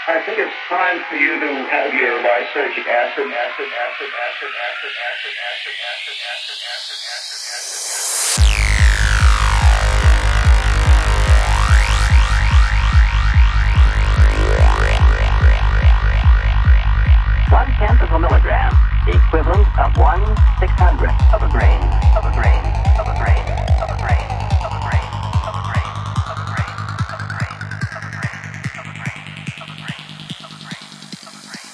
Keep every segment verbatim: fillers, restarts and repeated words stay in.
I think it's time for you to have your lysergic acid, acid, acid, acid, acid, acid, acid, acid, acid, acid, acid, acid, acid. One tenth of a milligram, the equivalent of one six hundredth of a grain, of a grain, of a grain, of a grain, of a grain, of a grain, of a grain, of a grain, of a grain, of a grain, of a grain, of a grain, of a grain.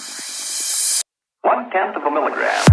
One tenth of a milligram.